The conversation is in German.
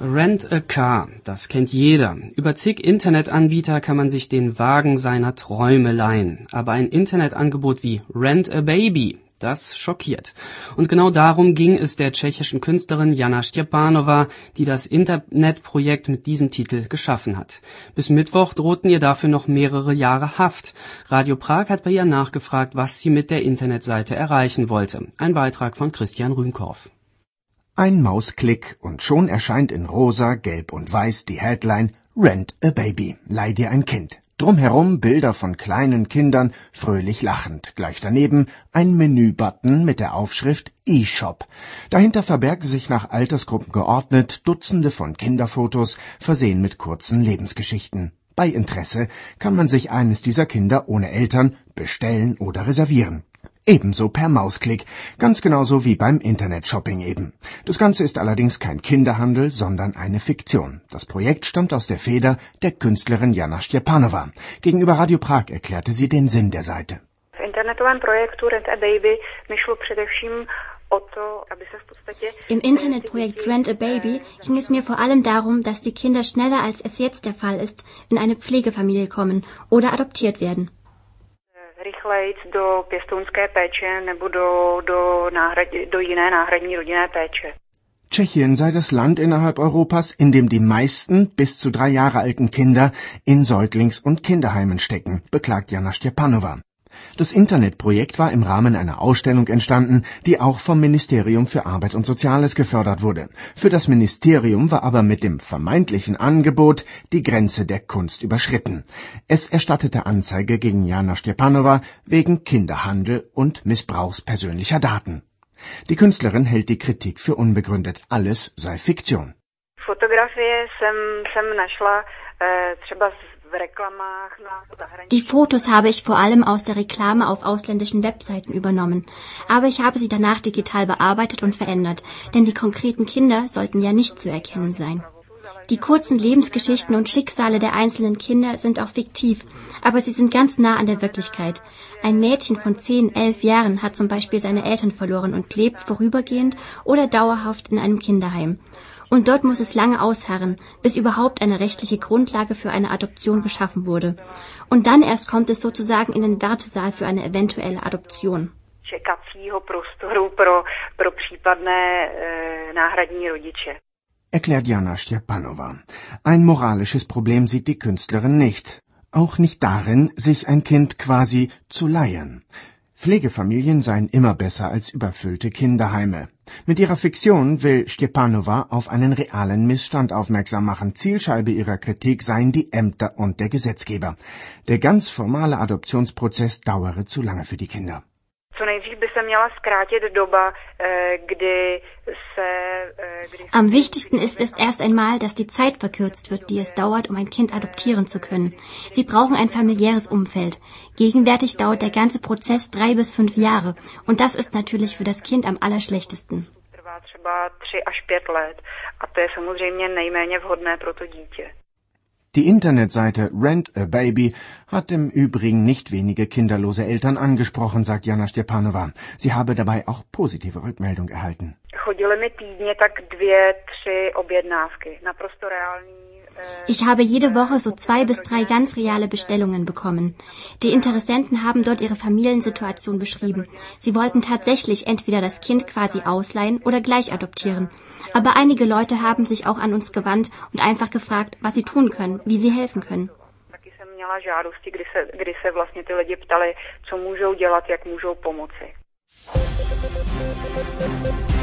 Rent a Car, das kennt jeder. Über zig Internetanbieter kann man sich den Wagen seiner Träume leihen. Aber ein Internetangebot wie Rent a Baby, das schockiert. Und genau darum ging es der tschechischen Künstlerin Jana Štěpánová, die das Internetprojekt mit diesem Titel geschaffen hat. Bis Mittwoch drohten ihr dafür noch mehrere Jahre Haft. Radio Prag hat bei ihr nachgefragt, was sie mit der Internetseite erreichen wollte. Ein Beitrag von Christian Rühmkorff. Ein Mausklick und schon erscheint in rosa, gelb und weiß die Headline Rent a Baby, leih dir ein Kind. Drumherum Bilder von kleinen Kindern, fröhlich lachend. Gleich daneben ein Menübutton mit der Aufschrift eShop. Dahinter verbergen sich nach Altersgruppen geordnet Dutzende von Kinderfotos, versehen mit kurzen Lebensgeschichten. Bei Interesse kann man sich eines dieser Kinder ohne Eltern bestellen oder reservieren. Ebenso per Mausklick, ganz genauso wie beim Internetshopping eben. Das Ganze ist allerdings kein Kinderhandel, sondern eine Fiktion. Das Projekt stammt aus der Feder der Künstlerin Jana Štěpánová. Gegenüber Radio Prag erklärte sie den Sinn der Seite. Im Internetprojekt Rent a Baby ging es mir vor allem darum, dass die Kinder schneller als es jetzt der Fall ist, in eine Pflegefamilie kommen oder adoptiert werden. Rychleji do pěstounské péče nebo do jiné náhradní rodinné péče. Tschechien sei das Land innerhalb Europas, in dem die meisten bis zu 3 Jahre alten Kinder in Säuglings- und Kinderheimen stecken, beklagt Jana Štěpánová. Das Internetprojekt war im Rahmen einer Ausstellung entstanden, die auch vom Ministerium für Arbeit und Soziales gefördert wurde. Für das Ministerium war aber mit dem vermeintlichen Angebot die Grenze der Kunst überschritten. Es erstattete Anzeige gegen Jana Štěpánová wegen Kinderhandel und Missbrauchs persönlicher Daten. Die Künstlerin hält die Kritik für unbegründet. Alles sei Fiktion. Fotografie jsem našla třeba Die Fotos habe ich vor allem aus der Reklame auf ausländischen Webseiten übernommen. Aber ich habe sie danach digital bearbeitet und verändert, denn die konkreten Kinder sollten ja nicht zu erkennen sein. Die kurzen Lebensgeschichten und Schicksale der einzelnen Kinder sind auch fiktiv, aber sie sind ganz nah an der Wirklichkeit. Ein Mädchen von 10, 11 Jahren hat zum Beispiel seine Eltern verloren und lebt vorübergehend oder dauerhaft in einem Kinderheim. Und dort muss es lange ausharren, bis überhaupt eine rechtliche Grundlage für eine Adoption geschaffen wurde. Und dann erst kommt es sozusagen in den Wartesaal für eine eventuelle Adoption. Čekacího prostoru pro případné náhradní rodiče. Erklärt Jana Štěpánová. Ein moralisches Problem sieht die Künstlerin nicht. Auch nicht darin, sich ein Kind quasi zu leihen. Pflegefamilien seien immer besser als überfüllte Kinderheime. Mit ihrer Fiktion will Štěpánová auf einen realen Missstand aufmerksam machen. Zielscheibe ihrer Kritik seien die Ämter und der Gesetzgeber. Der ganz formale Adoptionsprozess dauere zu lange für die Kinder. Am wichtigsten ist es erst einmal, dass die Zeit verkürzt wird, die es dauert, um ein Kind adoptieren zu können. Sie brauchen ein familiäres Umfeld. Gegenwärtig dauert der ganze Prozess 3 bis 5 Jahre. Und das ist natürlich für das Kind am allerschlechtesten. Die Internetseite Rent a Baby hat im Übrigen nicht wenige kinderlose Eltern angesprochen, sagt Jana Štěpánová. Sie habe dabei auch positive Rückmeldung erhalten. Ich habe jede Woche so 2 bis 3 ganz reale Bestellungen bekommen. Die Interessenten haben dort ihre Familiensituation beschrieben. Sie wollten tatsächlich entweder das Kind quasi ausleihen oder gleich adoptieren. Aber einige Leute haben sich auch an uns gewandt und einfach gefragt, was sie tun können, wie sie helfen können. Taky jsem měla žádosti, kdy se vlastně ty lidi ptali, co můžou dělat, jak můžou pomoci.